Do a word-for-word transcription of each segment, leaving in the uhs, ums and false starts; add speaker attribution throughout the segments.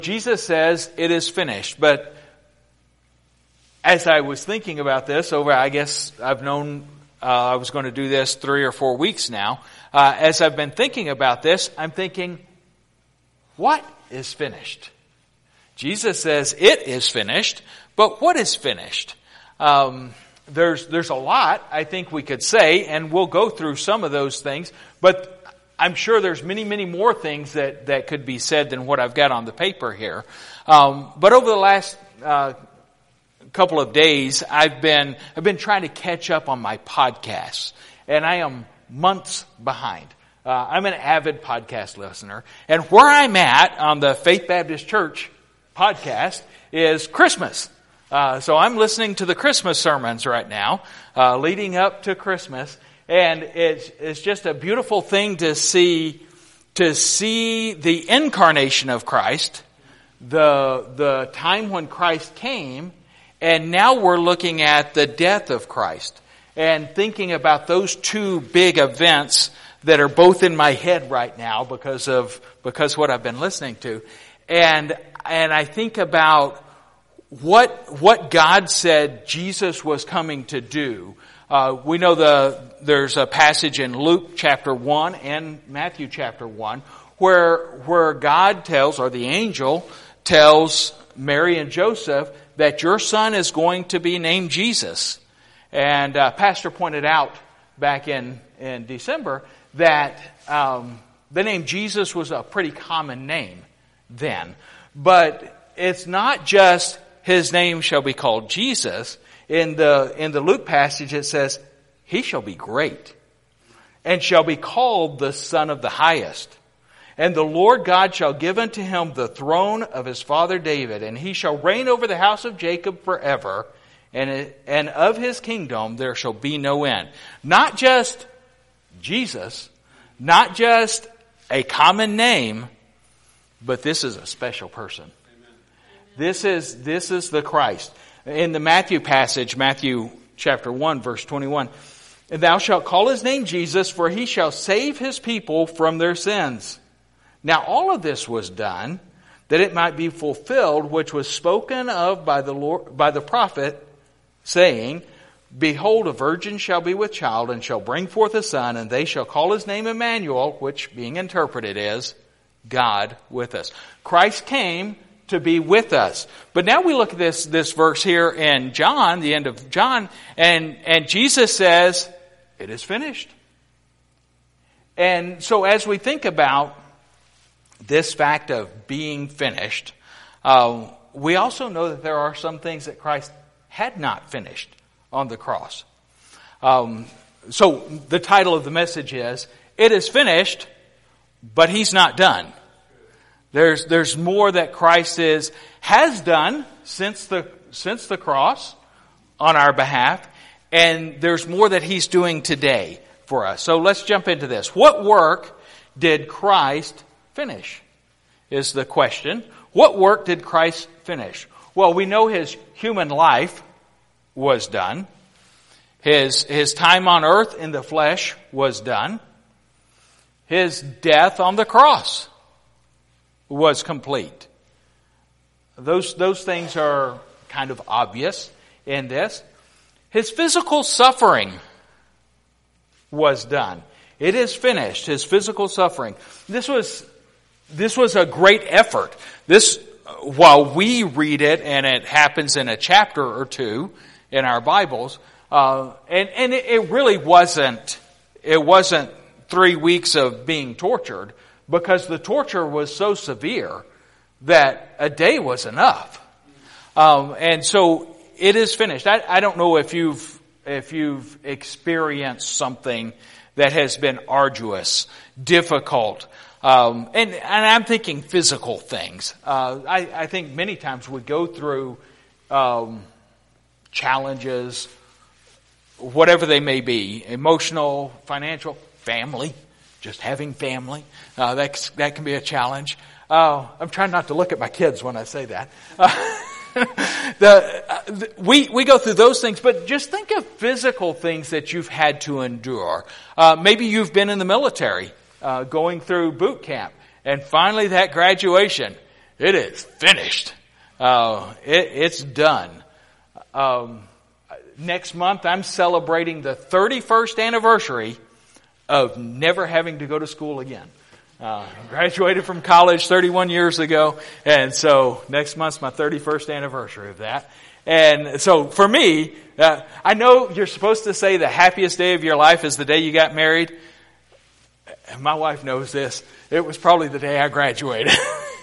Speaker 1: Jesus says it is finished. But as I was thinking about this over, I guess I've known uh, I was going to do this three or four weeks now. Uh, as I've been thinking about this, I'm thinking, what is finished? Jesus says it is finished, but what is finished? Um, there's there's a lot I think we could say, and we'll go through some of those things, but I'm sure there's many, many more things that, that could be said than what I've got on the paper here. Um, but over the last uh, couple of days, I've been I've been trying to catch up on my podcasts, and I am months behind. Uh, I'm an avid podcast listener, and where I'm at on the Faith Baptist Church podcast is Christmas. Uh, so I'm listening to the Christmas sermons right now, uh, leading up to Christmas. And it's, it's just a beautiful thing to see, to see the incarnation of Christ, the, the time when Christ came, and now we're looking at the death of Christ and thinking about those two big events that are both in my head right now because of, because what I've been listening to. And, and I think about what, what God said Jesus was coming to do. Uh, we know the, there's a passage in Luke chapter one and Matthew chapter one where, where God tells, or the angel tells Mary and Joseph that your son is going to be named Jesus. And, uh, Pastor pointed out back in, in December that, um, the name Jesus was a pretty common name then. But it's not just his name shall be called Jesus. In the, in the Luke passage it says, he shall be great and shall be called the Son of the Highest. And the Lord God shall give unto him the throne of his father David, and he shall reign over the house of Jacob forever, and, it, and of his kingdom there shall be no end. Not just Jesus, not just a common name, but this is a special person. Amen. This is, this is the Christ. In the Matthew passage, Matthew chapter one, verse twenty-one, and thou shalt call his name Jesus, for he shall save his people from their sins. Now all of this was done that it might be fulfilled, which was spoken of by the Lord, by the prophet, saying, behold, a virgin shall be with child and shall bring forth a son, and they shall call his name Emmanuel, which being interpreted is God with us. Christ came to be with us. But now we look at this, this verse here in John, the end of John, and, and Jesus says, it is finished. And so as we think about this fact of being finished, uh, we also know that there are some things that Christ had not finished on the cross. Um, so the title of the message is, it is finished, but he's not done. There's, there's more that Christ is, has done since the, since the cross on our behalf. And there's more that he's doing today for us. So let's jump into this. What work did Christ finish? Is the question. What work did Christ finish? Well, we know his human life was done. His, his time on earth in the flesh was done. His death on the cross was complete. Those, those things are kind of obvious in this. His physical suffering was done. It is finished. His physical suffering. This was, this was a great effort. This, while we read it and it happens in a chapter or two in our Bibles, uh, and, and it, it really wasn't, it wasn't three weeks of being tortured, because the torture was so severe that a day was enough. Um, and so it is finished. I, I don't know if you've, if you've experienced something that has been arduous, difficult, um, and, and I'm thinking physical things. Uh, I, I think many times we go through, um, challenges, whatever they may be, emotional, financial, family. Just having family, uh, that that can be a challenge. Uh, I'm trying not to look at my kids when I say that. Uh, the, uh, the, we we go through those things, but just think of physical things that you've had to endure. Uh, maybe you've been in the military, uh, going through boot camp, and finally that graduation it is finished. Uh, it, it's done. Um, next month, I'm celebrating the thirty-first anniversary of never having to go to school again. Uh, graduated from college thirty-one years ago, and so next month's my thirty-first anniversary of that. And so for me, uh, I know you're supposed to say the happiest day of your life is the day you got married. My wife knows this. It was probably the day I graduated.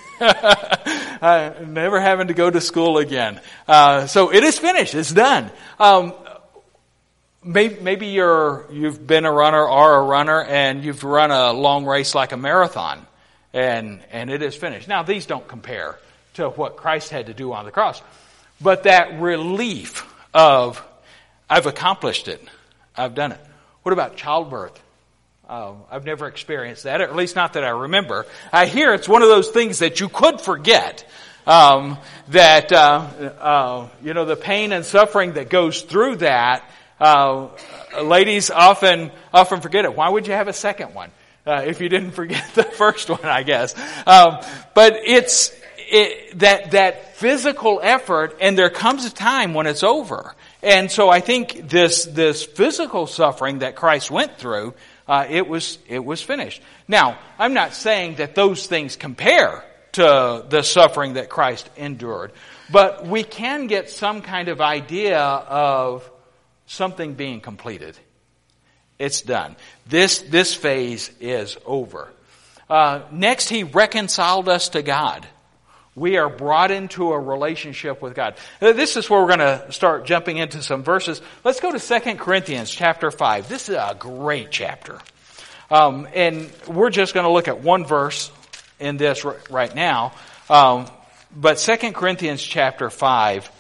Speaker 1: uh, never having to go to school again. Uh, so it is finished. It's done. Um, maybe, maybe you're, you've been a runner or a runner and you've run a long race like a marathon, and, and it is finished. Now, these don't compare to what Christ had to do on the cross, but that relief of, I've accomplished it. I've done it. What about childbirth? Um, I've never experienced that, or at least not that I remember. I hear it's one of those things that you could forget. Um, that, uh, uh, you know, the pain and suffering that goes through that, uh, ladies often, often forget it. Why would you have a second one? Uh, if you didn't forget the first one, I guess. Um, but it's, it, that, that physical effort, and there comes a time when it's over. And so I think this, this physical suffering that Christ went through, Uh, it was, it was finished. Now, I'm not saying that those things compare to the suffering that Christ endured, but we can get some kind of idea of something being completed. It's done. This, this phase is over. Uh, next, he reconciled us to God. We are brought into a relationship with God. This is where we're going to start jumping into some verses. Let's go to Second Corinthians chapter five. This is a great chapter. Um, and we're just going to look at one verse in this right now. Um, but Second Corinthians chapter five,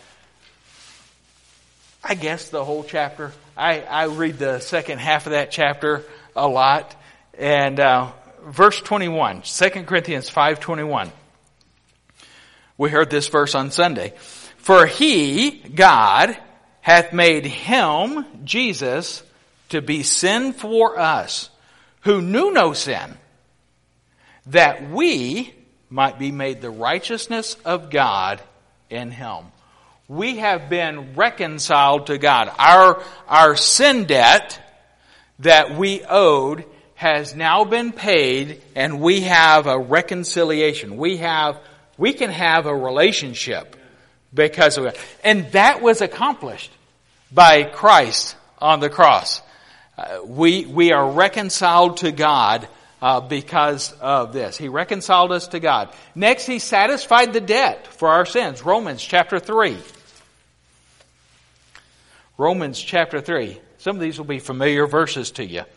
Speaker 1: I guess the whole chapter. I, I read the second half of that chapter a lot. And uh, verse twenty-one, Second Corinthians five twenty-one. We heard this verse on Sunday. For he, God, hath made him, Jesus, to be sin for us, who knew no sin, that we might be made the righteousness of God in him. We have been reconciled to God. Our, our sin debt that we owed has now been paid, and we have a reconciliation. We have We can have a relationship because of it. And that was accomplished by Christ on the cross. Uh, we, we are reconciled to God uh, because of this. He reconciled us to God. Next, he satisfied the debt for our sins. Romans chapter three. Romans chapter three. Some of these will be familiar verses to you.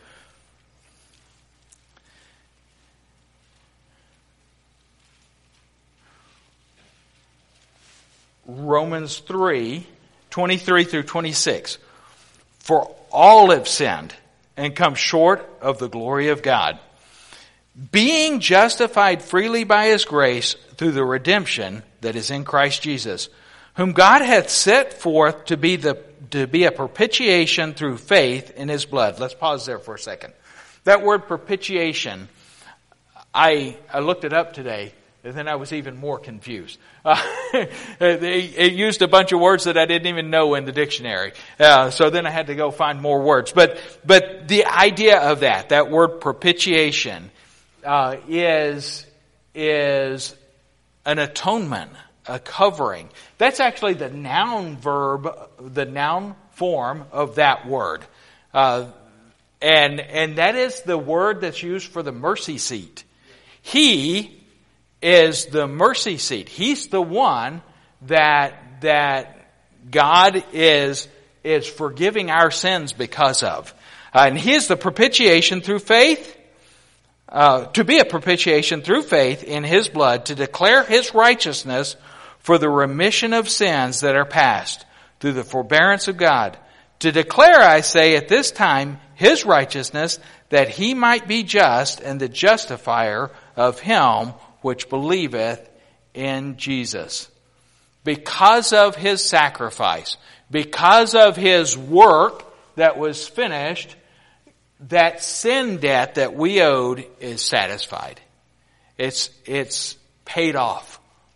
Speaker 1: Romans three, twenty-three through twenty-six. For all have sinned and come short of the glory of God, being justified freely by his grace through the redemption that is in Christ Jesus, whom God hath set forth to be the to be a propitiation through faith in his blood. Let's pause there for a second. That word propitiation, I I looked it up today. And then I was even more confused. Uh, it, it used a bunch of words that I didn't even know in the dictionary. Uh, so then I had to go find more words. But but the idea of that, that word propitiation, uh, is is an atonement, a covering. That's actually the noun verb, the noun form of that word, uh, and and that is the word that's used for the mercy seat. He is the mercy seat. He's the one that that God is is forgiving our sins because of. Uh, and he is the propitiation through faith, uh, to be a propitiation through faith in his blood, to declare his righteousness for the remission of sins that are past, through the forbearance of God. To declare, I say, at this time, his righteousness, that he might be just and the justifier of him which believeth in Jesus. Because of his sacrifice, because of his work that was finished, that sin debt that we owed is satisfied. It's, it's paid off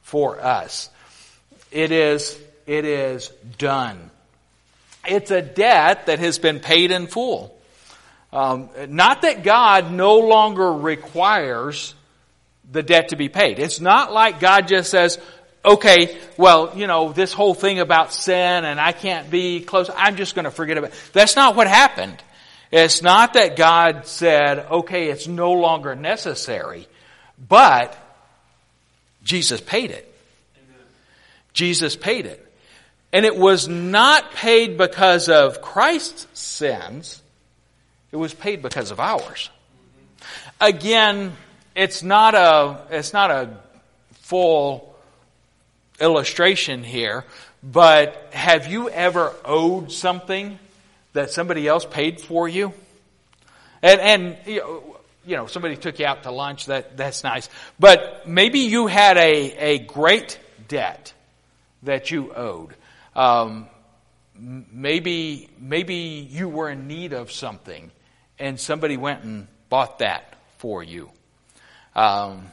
Speaker 1: for us. It is, it is done. It's a debt that has been paid in full. Um, not that God no longer requires the debt to be paid. It's not like God just says, okay, well, you know, this whole thing about sin and I can't be close, I'm just going to forget about it. That's not what happened. It's not that God said, okay, it's no longer necessary, but Jesus paid it. Amen. Jesus paid it. And it was not paid because of Christ's sins. It was paid because of ours. Again, it's not a, it's not a full illustration here, but have you ever owed something that somebody else paid for you? And, and you know, you know, somebody took you out to lunch, that, that's nice. But maybe you had a, a great debt that you owed. Um, maybe, maybe you were in need of something and somebody went and bought that for you. Um,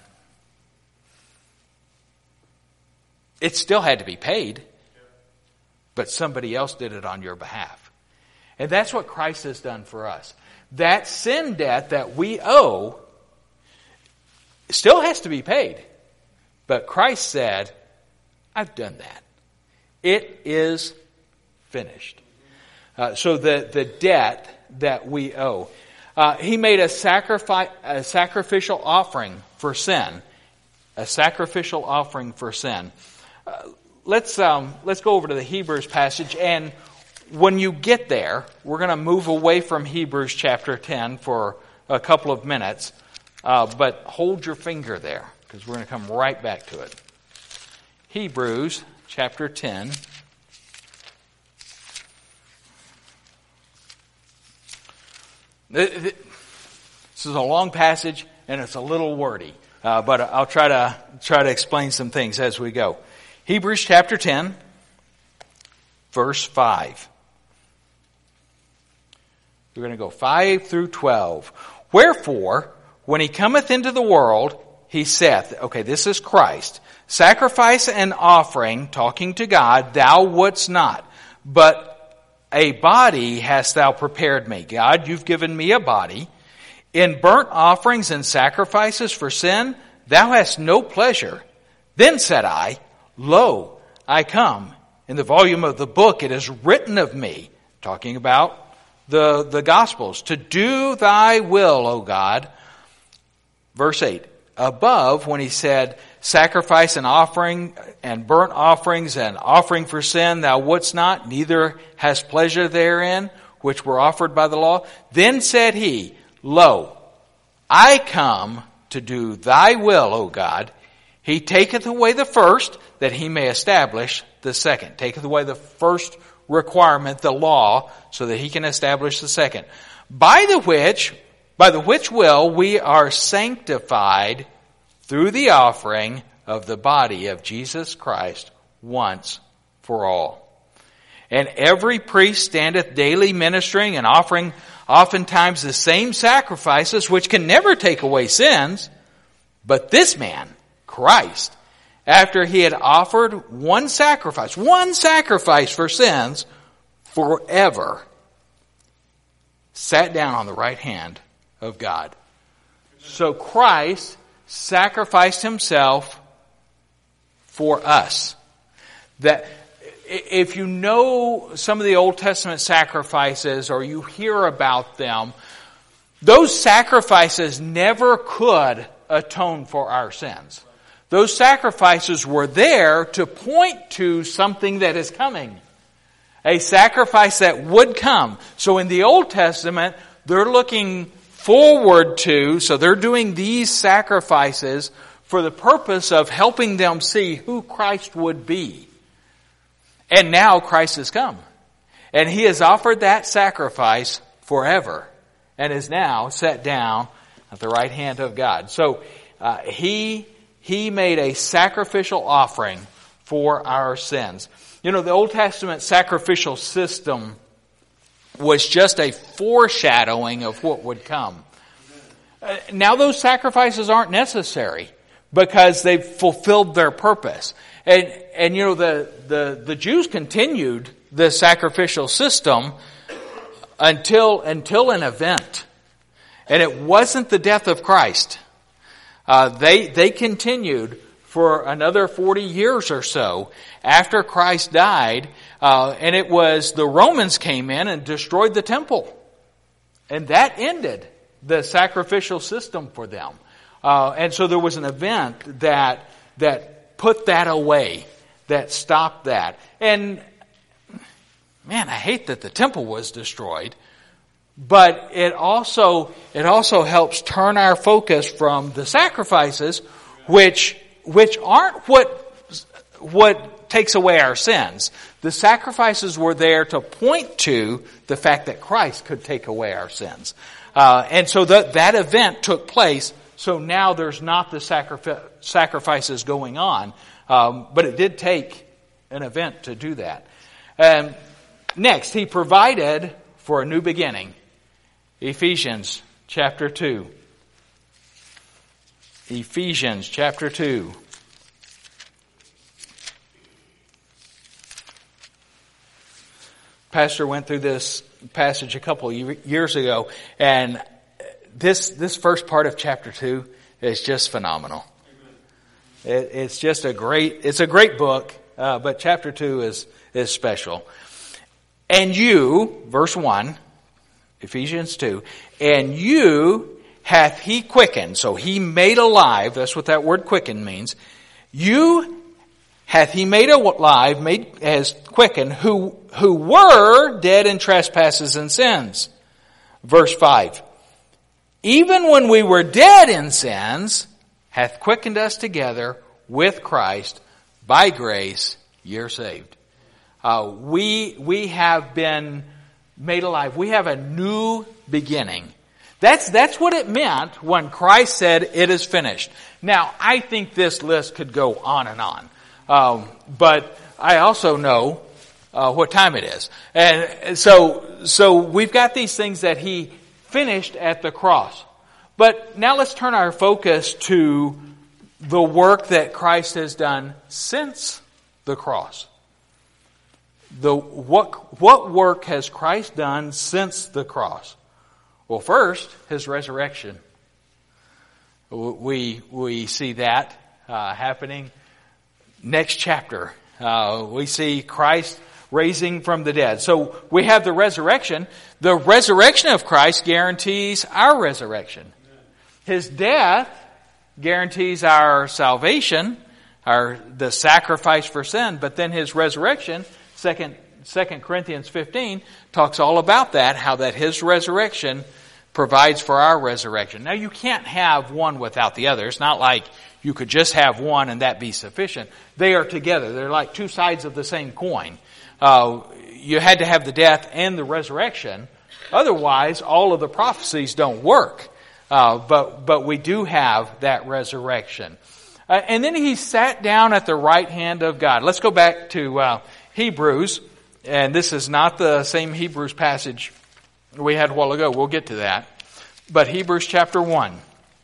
Speaker 1: it still had to be paid, but somebody else did it on your behalf. And that's what Christ has done for us. That sin debt that we owe still has to be paid. But Christ said, I've done that. It is finished. Uh, so the, the debt that we owe. Uh, he made a, sacrifice, a sacrificial offering for sin. A sacrificial offering for sin. Uh, let's um, let's go over to the Hebrews passage, and when you get there, we're going to move away from Hebrews chapter ten for a couple of minutes, uh, but hold your finger there because we're going to come right back to it. Hebrews chapter ten. This is a long passage and it's a little wordy, uh, but I'll try to try to explain some things as we go. Hebrews chapter ten, verse five. We're going to go five through twelve. Wherefore, when he cometh into the world, he saith, okay, this is Christ, sacrifice and offering, talking to God, thou wouldst not, but a body hast thou prepared me. God, you've given me a body. In burnt offerings and sacrifices for sin, thou hast no pleasure. Then said I, Lo, I come. In the volume of the book it is written of me, talking about the, the Gospels, to do thy will, O God. Verse eight. Above, when he said, sacrifice and offering and burnt offerings and offering for sin thou wouldst not, neither hast pleasure therein, which were offered by the law. Then said he, Lo, I come to do thy will, O God. He taketh away the first, that he may establish the second. Taketh away the first requirement, the law, so that he can establish the second. By the which, by the which will we are sanctified through the offering of the body of Jesus Christ once for all. And every priest standeth daily ministering and offering oftentimes the same sacrifices which can never take away sins. But this man, Christ, after he had offered one sacrifice, one sacrifice for sins forever, sat down on the right hand of God. So Christ sacrificed himself for us. That if you know some of the Old Testament sacrifices or you hear about them, those sacrifices never could atone for our sins. Those sacrifices were there to point to something that is coming. A sacrifice that would come. So in the Old Testament, they're looking forward to, so they're doing these sacrifices for the purpose of helping them see who Christ would be. And now Christ has come. And he has offered that sacrifice forever. And is now set down at the right hand of God. So uh, he, he made a sacrificial offering for our sins. You know, the Old Testament sacrificial system was just a foreshadowing of what would come. Uh, now those sacrifices aren't necessary. because they've fulfilled their purpose. And, and you know, the, the, the Jews continued the sacrificial system until, until an event. And it wasn't the death of Christ. Uh, they, they continued for another forty years or so after Christ died, uh, and it was the Romans came in and destroyed the temple. And that ended the sacrificial system for them. Uh, and so there was an event that, that put that away, that stopped that. And man, I hate that the temple was destroyed, but it also, it also helps turn our focus from the sacrifices, which, which aren't what, what takes away our sins. The sacrifices were there to point to the fact that Christ could take away our sins. Uh, and so that, that event took place. So now there's not the sacrifice, sacrifices going on. Um, but it did take an event to do that. Um, next, he provided for a new beginning. Ephesians chapter two. Ephesians chapter two. Pastor went through this passage a couple of years ago, and this this first part of chapter two is just phenomenal. It, it's just a great it's a great book, uh, but chapter two is is special. And you, verse one, Ephesians two, and you hath he quickened. So he made alive. That's what that word quicken means. You hath he made alive, made as quickened, who who were dead in trespasses and sins. Verse five. Even when we were dead in sins, hath quickened us together with Christ. By grace, ye are saved. Uh, we we have been made alive. We have a new beginning. That's that's what it meant when Christ said, "It is finished." Now, I think this list could go on and on, um, but I also know uh, what time it is, and so so we've got these things that He finished at the cross. But now let's turn our focus to the work that Christ has done since the cross. The what what work has Christ done since the cross? Well, first, His resurrection. We we see that uh, happening next chapter. Uh, we see Christ raising from the dead. So we have the resurrection. The resurrection of Christ guarantees our resurrection. His death guarantees our salvation, our the sacrifice for sin. But then His resurrection, second Second Corinthians fifteen, talks all about that, how that His resurrection provides for our resurrection. Now, you can't have one without the other. It's not like you could just have one and that be sufficient. They are together. They're like two sides of the same coin. Uh, you had to have the death and the resurrection. Otherwise, all of the prophecies don't work. Uh, but but we do have that resurrection. Uh, and then He sat down at the right hand of God. Let's go back to uh, Hebrews. And this is not the same Hebrews passage we had a while ago. We'll get to that. But Hebrews chapter one.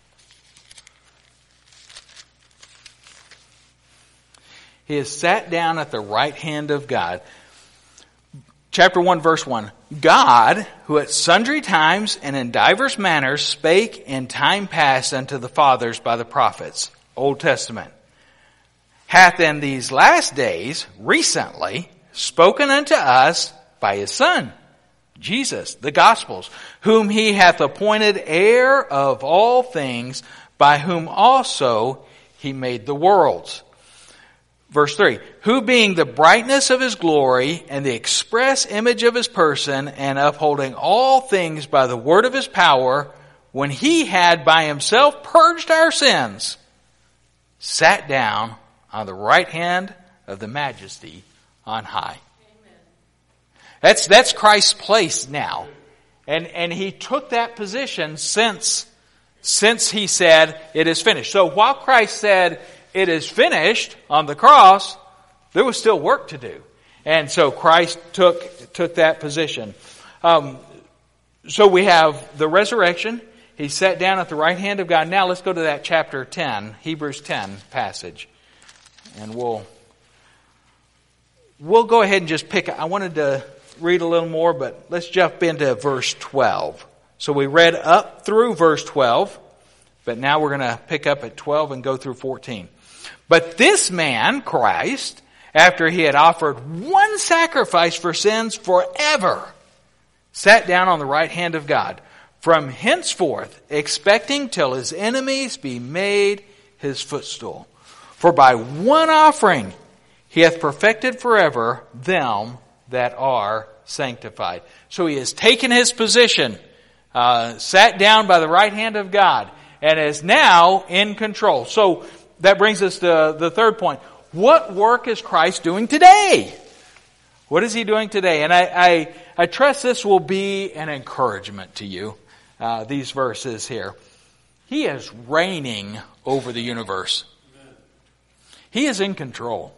Speaker 1: He has sat down at the right hand of God. Chapter one, verse one. God, who at sundry times and in divers manners spake in time past unto the fathers by the prophets, Old Testament, hath in these last days recently spoken unto us by His Son, Jesus, the Gospels, whom He hath appointed heir of all things, by whom also He made the worlds. Verse three, who being the brightness of His glory and the express image of His person, and upholding all things by the word of His power, when He had by Himself purged our sins, sat down on the right hand of the Majesty on high. Amen. That's that's Christ's place now. And and He took that position since since He said it is finished. So while Christ said it is finished on the cross, there was still work to do. And so Christ took took that position. Um, so we have the resurrection, He sat down at the right hand of God. Now let's go to that chapter ten, Hebrews ten passage. And we'll, we'll go ahead and just pick, I wanted to read a little more, but let's jump into verse twelve. So we read up through verse twelve, but now we're going to pick up at twelve and go through fourteen. But this man, Christ, after he had offered one sacrifice for sins forever, sat down on the right hand of God, from henceforth expecting till his enemies be made his footstool. For by one offering he hath perfected forever them that are sanctified. So he has taken his position, uh, sat down by the right hand of God, and is now in control. So that brings us to the third point. What work is Christ doing today? What is he doing today? And I, I, I trust this will be an encouragement to you, uh, these verses here. He is reigning over the universe. He is in control.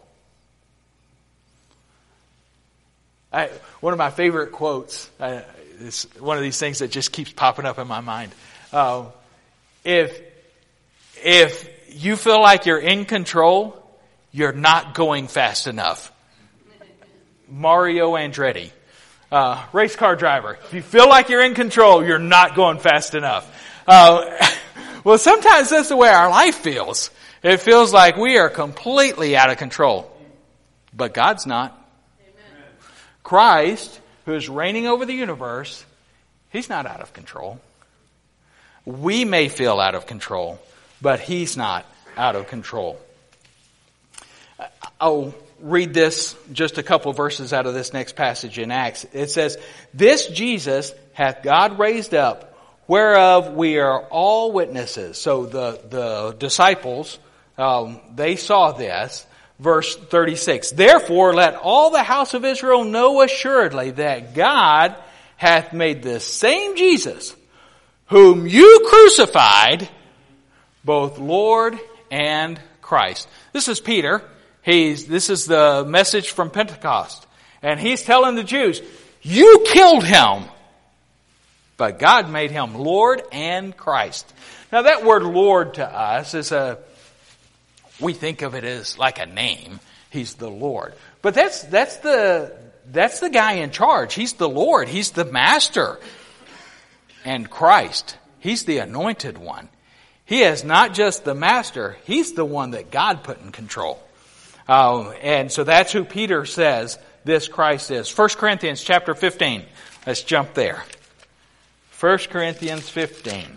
Speaker 1: I, one of my favorite quotes, uh, is one of these things that just keeps popping up in my mind. Uh, if, if you feel like you're in control, you're not going fast enough. Mario Andretti, uh, race car driver. If you feel like you're in control, you're not going fast enough. Uh, well, sometimes that's the way our life feels. It feels like we are completely out of control. But God's not. Amen. Christ, who is reigning over the universe, He's not out of control. We may feel out of control, but He's not out of control. I'll read this, just a couple of verses out of this next passage in Acts. It says, "This Jesus hath God raised up, whereof we are all witnesses." So the, the disciples, um, they saw this. Verse thirty-six, "Therefore let all the house of Israel know assuredly that God hath made this same Jesus, whom you crucified, both Lord and Christ." This is Peter. He's, this is the message from Pentecost. And he's telling the Jews, you killed him, but God made him Lord and Christ. Now that word Lord to us is a, we think of it as like a name. He's the Lord. But that's, that's the, that's the guy in charge. He's the Lord. He's the master. And Christ, He's the anointed one. He is not just the master. He's the one that God put in control. Uh, and so that's who Peter says this Christ is. First Corinthians chapter fifteen. Let's jump there. First Corinthians fifteen.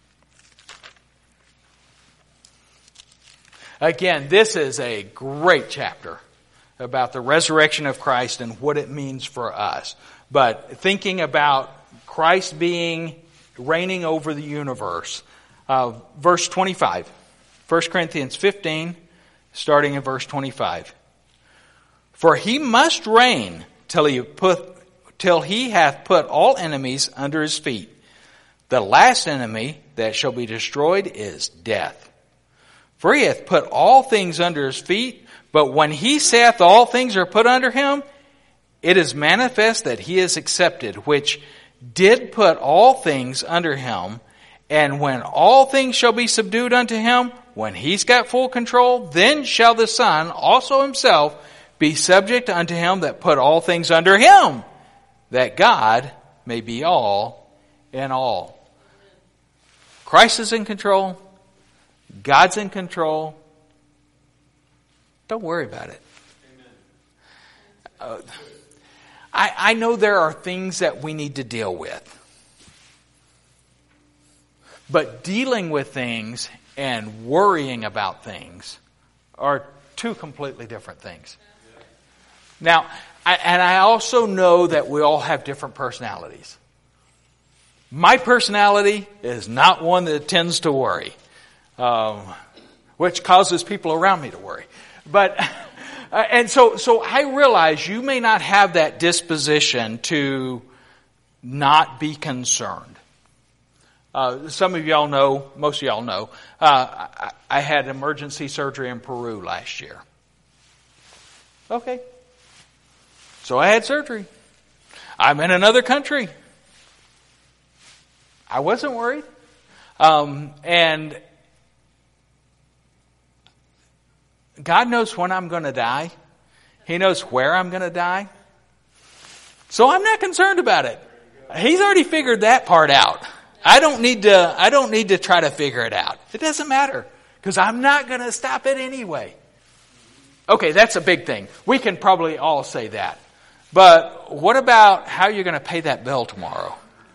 Speaker 1: Again, this is a great chapter about the resurrection of Christ and what it means for us. But thinking about Christ being, reigning over the universe. Uh, verse twenty-five. First Corinthians fifteen. Starting in verse twenty-five. "For he must reign till he put, till he hath put all enemies under his feet. The last enemy that shall be destroyed is death. For he hath put all things under his feet, but when he saith all things are put under him, it is manifest that he is accepted, which did put all things under him. And when all things shall be subdued unto him, when he's got full control, then shall the Son also himself be subject unto him that put all things under him, that God may be all in all." Christ is in control. God's in control. Don't worry about it. Uh, I, I know there are things that we need to deal with. But dealing with things and worrying about things are two completely different things. Now, I, and I also know that we all have different personalities. My personality is not one that tends to worry, um, which causes people around me to worry. But, uh, and so, so I realize you may not have that disposition to not be concerned. Uh, some of y'all know, most of y'all know, uh, I, I had emergency surgery in Peru last year. Okay. So I had surgery. I'm in another country. I wasn't worried. Um, and God knows when I'm going to die. He knows where I'm going to die. So I'm not concerned about it. He's already figured that part out. I don't need to, I don't need to try to figure it out. It doesn't matter because I'm not going to stop it anyway. Okay, that's a big thing. We can probably all say that. But what about how you're going to pay that bill tomorrow?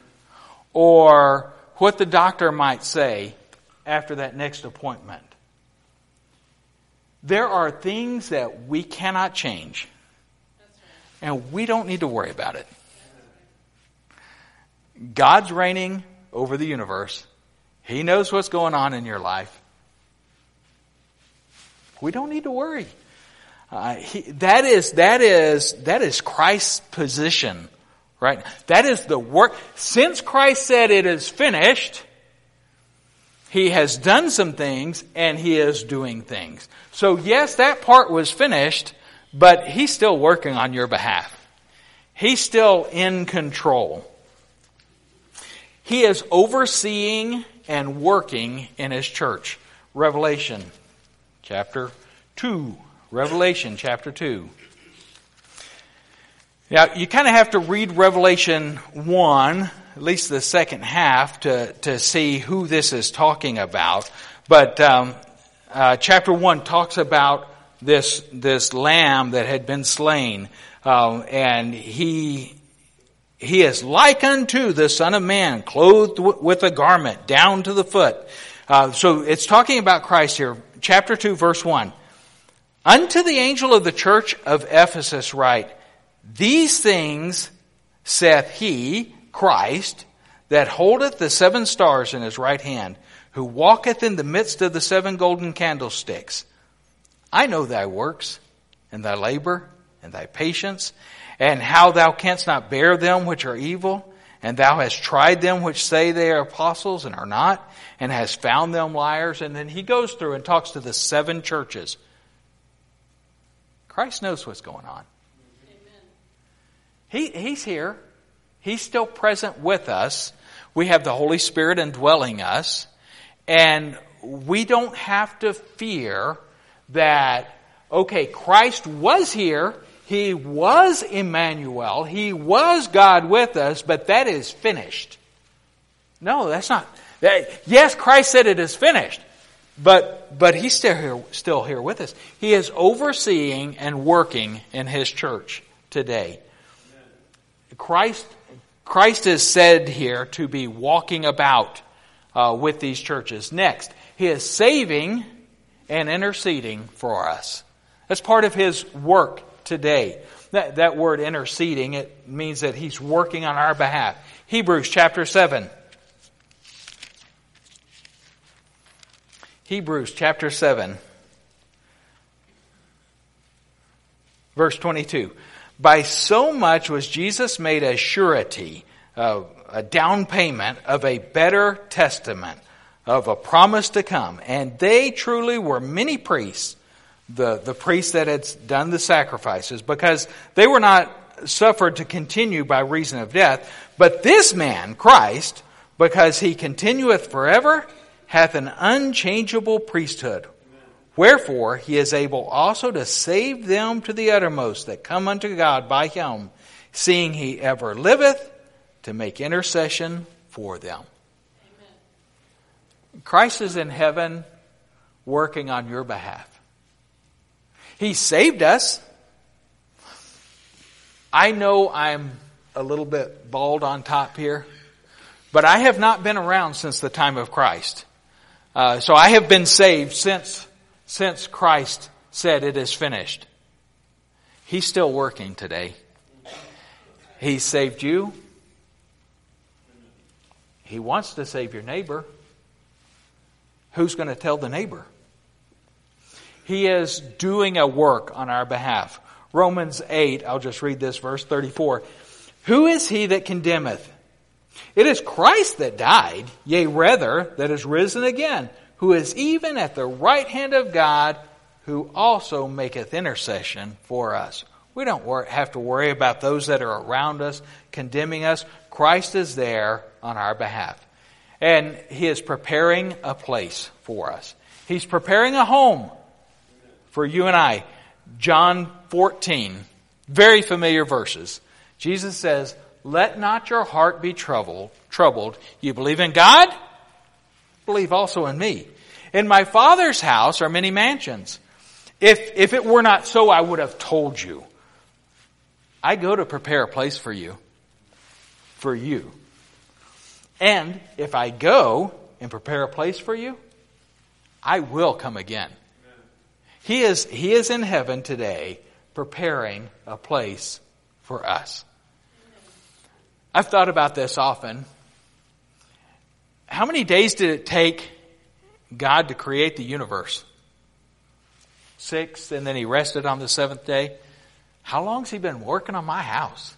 Speaker 1: Or what the doctor might say after that next appointment. There are things that we cannot change. And we don't need to worry about it. God's reigning over the universe. He knows what's going on in your life. We don't need to worry. Uh, he, that is, that is, that is Christ's position, right? That is the work. Since Christ said it is finished, He has done some things and He is doing things. So yes, that part was finished, but He's still working on your behalf. He's still in control. He is overseeing and working in His church. Revelation chapter two. Revelation chapter two. Now, you kind of have to read Revelation one, at least the second half, to, to see who this is talking about. But um, uh, chapter one talks about this this lamb that had been slain, um, and he he is like unto the Son of Man, clothed w- with a garment down to the foot. Uh, so it's talking about Christ here. Chapter two, verse one. Unto the angel of the church of Ephesus write, These things saith he, Christ, that holdeth the seven stars in his right hand, who walketh in the midst of the seven golden candlesticks. I know thy works, and thy labor, and thy patience, and how thou canst not bear them which are evil, and thou hast tried them which say they are apostles and are not, and hast found them liars. And then he goes through and talks to the seven churches. Christ knows what's going on. Amen. He, he's here. He's still present with us. We have the Holy Spirit indwelling us. And we don't have to fear that, okay, Christ was here. He was Emmanuel. He was God with us, but that is finished. No, that's not. That, yes, Christ said it is finished. But but He's still here, still here with us. He is overseeing and working in His church today. Christ Christ is said here to be walking about uh, with these churches. Next, He is saving and interceding for us. That's part of His work today. That, that word interceding, it means that He's working on our behalf. Hebrews chapter seven. Hebrews chapter seven, verse twenty-two. By so much was Jesus made a surety, uh, a down payment of a better testament, of a promise to come. And they truly were many priests, the, the priests that had done the sacrifices, because they were not suffered to continue by reason of death. But this man, Christ, because He continueth forever, hath an unchangeable priesthood. Wherefore He is able also to save them to the uttermost that come unto God by Him, seeing He ever liveth to make intercession for them. Amen. Christ is in heaven working on your behalf. He saved us. I know I'm a little bit bald on top here, but I have not been around since the time of Christ. Uh, so I have been saved since, since Christ said it is finished. He's still working today. He saved you. He wants to save your neighbor. Who's going to tell the neighbor? He is doing a work on our behalf. Romans eight, I'll just read this verse thirty-four. Who is he that condemneth? It is Christ that died, yea, rather, that is risen again, who is even at the right hand of God, who also maketh intercession for us. We don't wor- have to worry about those that are around us condemning us. Christ is there on our behalf. And He is preparing a place for us. He's preparing a home for you and I. John fourteen, very familiar verses. Jesus says, "Let not your heart be troubled. Troubled. You believe in God? Believe also in me. In my Father's house are many mansions. If if it were not so, I would have told you. I go to prepare a place for you. For you. And if I go and prepare a place for you, I will come again." He is, he is in heaven today preparing a place for us. I've thought about this often. How many days did it take God to create the universe? Six, and then He rested on the seventh day. How long's He been working on my house?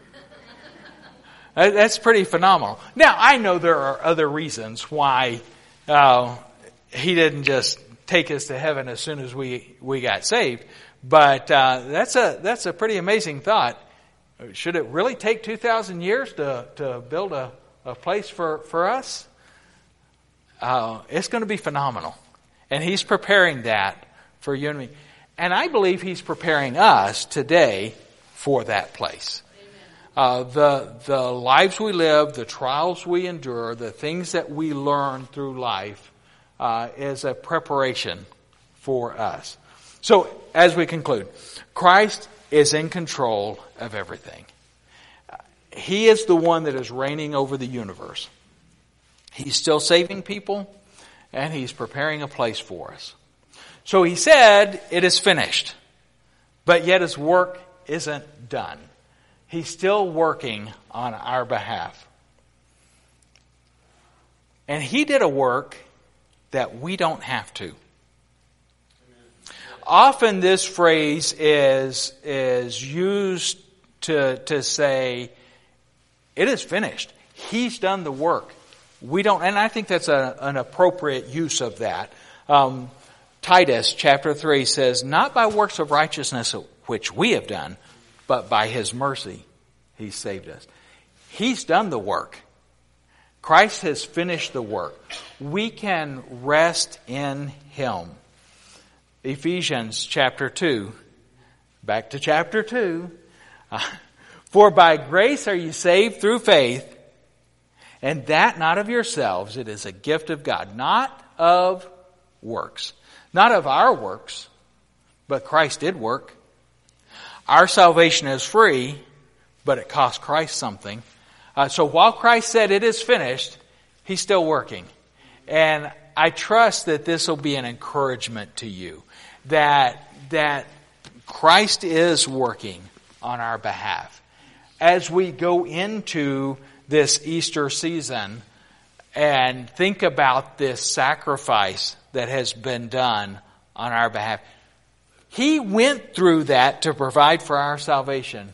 Speaker 1: That's pretty phenomenal. Now, I know there are other reasons why uh, He didn't just take us to heaven as soon as we, we got saved. But uh, that's a that's a pretty amazing thought. Should it really take two thousand years to, to build a, a place for, for us? Uh, it's going to be phenomenal. And He's preparing that for you and me. And I believe He's preparing us today for that place. Uh, the the lives we live, the trials we endure, the things that we learn through life uh, is a preparation for us. So, as we conclude, Christ is in control of everything. He is the one that is reigning over the universe. He's still saving people, and He's preparing a place for us. So He said, "It is finished," but yet His work isn't done. He's still working on our behalf. And He did a work that we don't have to. Often this phrase is, is used to, to say, it is finished. He's done the work. We don't, and I think that's a, an appropriate use of that. Um, Titus chapter three says, "Not by works of righteousness which we have done, but by His mercy He saved us." He's done the work. Christ has finished the work. We can rest in Him. Ephesians chapter two. Back to chapter two. Uh, "For by grace are you saved through faith, and that not of yourselves. It is a gift of God." Not of works. Not of our works, but Christ did work. Our salvation is free, but it cost Christ something. Uh, so while Christ said it is finished, He's still working. And I trust that this will be an encouragement to you. That, that Christ is working on our behalf. As we go into this Easter season and think about this sacrifice that has been done on our behalf. He went through that to provide for our salvation.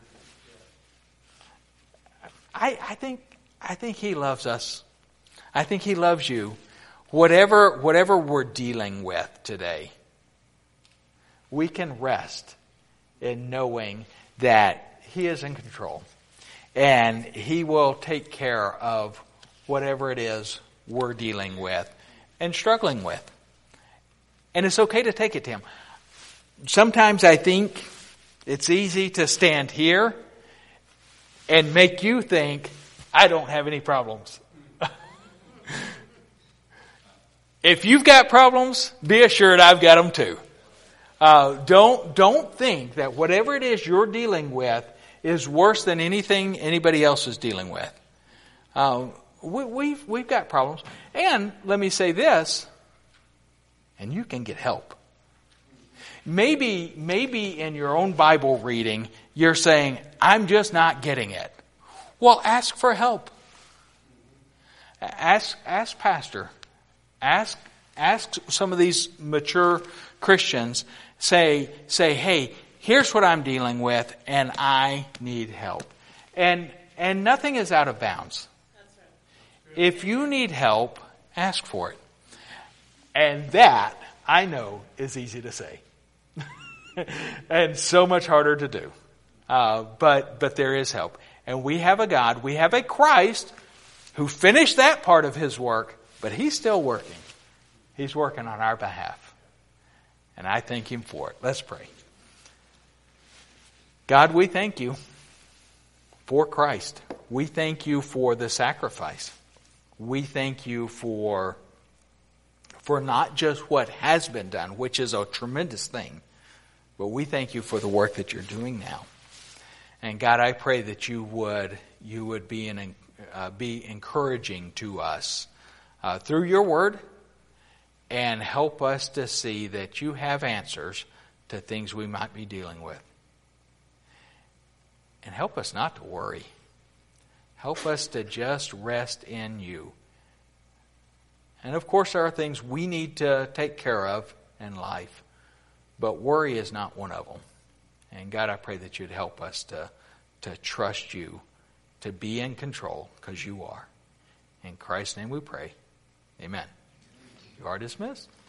Speaker 1: I, I think I think He loves us. I think He loves you. Whatever whatever we're dealing with today, we can rest in knowing that He is in control. And He will take care of whatever it is we're dealing with and struggling with. And it's okay to take it to Him. Sometimes I think it's easy to stand here and make you think, I don't have any problems. If you've got problems, be assured I've got them too. Uh, don't, don't think that whatever it is you're dealing with is worse than anything anybody else is dealing with. Uh, we, we've, we've got problems. And let me say this, and you can get help. Maybe, maybe in your own Bible reading, you're saying, I'm just not getting it. Well, ask for help. Ask, ask pastor. Ask, ask some of these mature Christians. Say, say, hey, here's what I'm dealing with, and I need help. And, and nothing is out of bounds. That's right. If you need help, ask for it. And that, I know, is easy to say. And so much harder to do. Uh, but, but there is help. And we have a God, we have a Christ who finished that part of his work, but he's still working. He's working on our behalf. And I thank him for it. Let's pray. God, we thank you for Christ. We thank you for the sacrifice. We thank you for, for not just what has been done, which is a tremendous thing, but we thank you for the work that you're doing now. And God, I pray that you would you would be an, uh, be encouraging to us uh, through your word, and help us to see that you have answers to things we might be dealing with. And help us not to worry. Help us to just rest in you. And of course there are things we need to take care of in life, but worry is not one of them. And God, I pray that you'd help us to, to trust you, to be in control, because you are. In Christ's name we pray. Amen. You are dismissed.